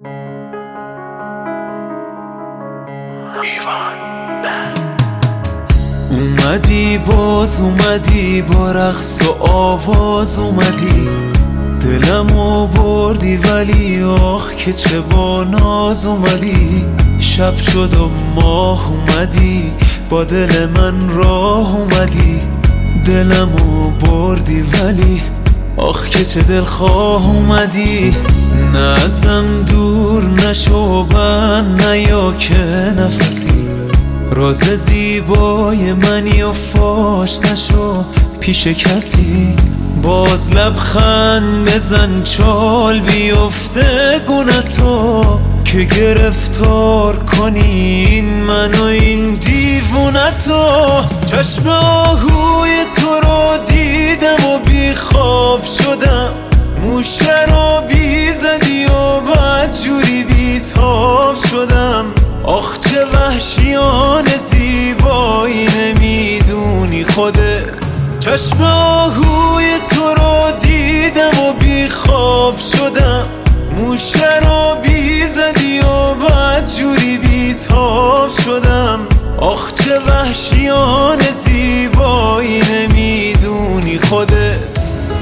اومدی باز اومدی با رقص و آواز اومدی، دلمو بردی ولی آخ که چه با ناز اومدی. شب شد و ماه اومدی با دل من راه اومدی، دلمو بردی ولی آخ که چه دلخواه اومدی. نه ازم دور نشو بند نیا که نفسی، راز زیبای منی و فاش نشو پیش کسی. باز لبخند بزن چال بیفته گونتو، که گرفتار کنی این من و این دیوونتو. چشم آهوی تو رو دیدم و بی خواب شدم، موشه رو بی زدی و بدجوری بی تاب شدم. آخ چه وحشیانه زیبایی نمیدونی خودت. چشم آهوی تو رو دیدم و بی خواب شدم، موشه رو بی زدی و بدجوری بی تاب شدم. آخ چه وحشیانه زیبایی نمیدونی خودت.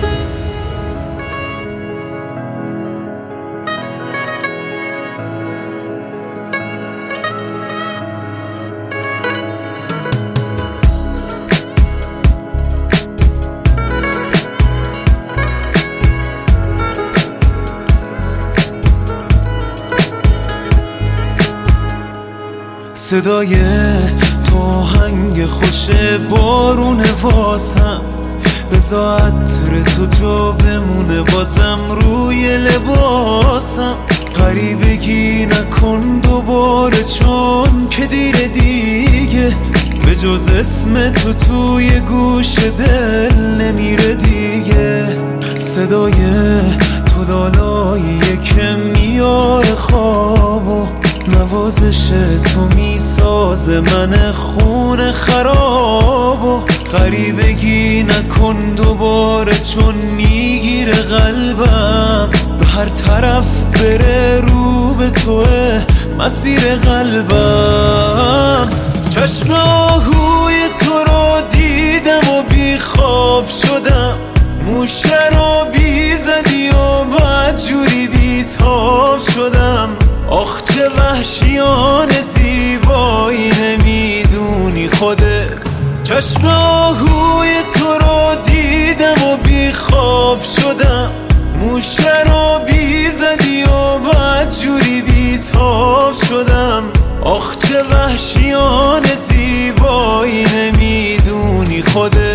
صدای تو آهنگ خوش بارون واسم، بذار عطر تو بمونه بازم روی لباسم. غریبگی نکن دوباره چون که دیره دیگه، به جز اسم تو توی گوش دل نمیره دیگه. صدای تو لالاییه که میاره خواب و نوازش تو میسازه من خون خراب. و غریبگی نکن دوباره چون میگیره قلبم، به هر طرف بره رو به توه مسیر قلبم. چشم آهوی تو رو دیدم و بی خواب شدم، موشه رو بی زدی و بدجوری بی تاب شدم. آخ چه وحشیانه زیبایی نمیدونی خودت. چشم آهوی تو رو دیدم و بی خواب شدم، موشه رو بی زدی و بدجوری بی تاب شدم. آخ چه وحشیانه زیبایی نمیدونی خودت.